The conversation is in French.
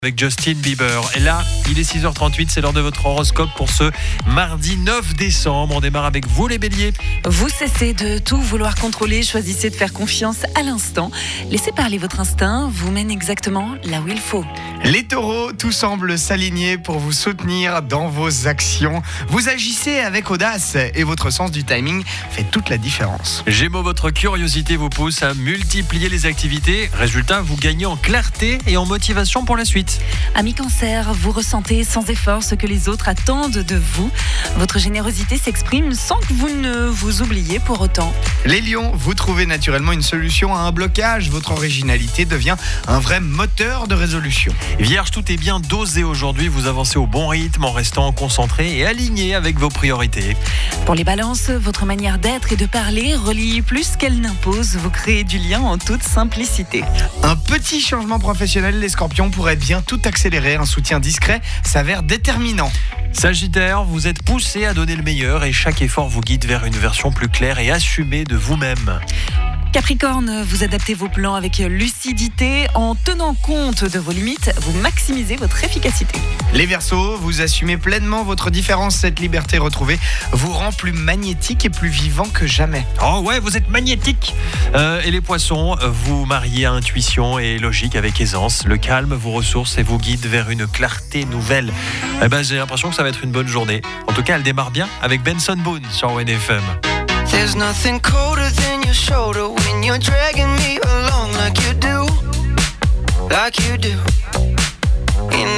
Avec Justin Bieber. Et là, il est 6h38, c'est l'heure de votre horoscope pour ce mardi 9 décembre. On démarre avec vous les béliers. Vous cessez de tout vouloir contrôler, choisissez de faire confiance à l'instant. Laissez parler votre instinct, vous mène exactement là où il faut. Les taureaux, tout semble s'aligner pour vous soutenir dans vos actions. Vous agissez avec audace et votre sens du timing fait toute la différence. Gémeaux, votre curiosité vous pousse à multiplier les activités. Résultat, vous gagnez en clarté et en motivation pour la suite. Amis cancer, vous ressentez sans effort ce que les autres attendent de vous. Votre générosité s'exprime sans que vous ne vous oubliez pour autant. Les lions, vous trouvez naturellement une solution à un blocage. Votre originalité devient un vrai moteur de résolution. Vierge, tout est bien dosé aujourd'hui. Vous avancez au bon rythme en restant concentré et aligné avec vos priorités. Pour les balances, votre manière d'être et de parler relie plus qu'elle n'impose. Vous créez du lien en toute simplicité. Un petit changement professionnel, les scorpions, pourrait bien tout accélérer. Un soutien discret s'avère déterminant. Sagittaire, vous êtes poussé à donner le meilleur et chaque effort vous guide vers une version plus claire et assumée de vous-même. Capricorne, vous adaptez vos plans avec lucidité. En tenant compte de vos limites, vous maximisez votre efficacité. Les Verseaux, vous assumez pleinement votre différence. Cette liberté retrouvée vous rend plus magnétique et plus vivant que jamais. Oh ouais, vous êtes magnétique. Et les poissons, vous mariez intuition et logique avec aisance. Le calme vous ressource et vous guide vers une clarté nouvelle. J'ai l'impression que ça va être une bonne journée. En tout cas, elle démarre bien avec Benson Boone sur WNFM. There's nothing colder than your shoulder when you're dragging me along like you do.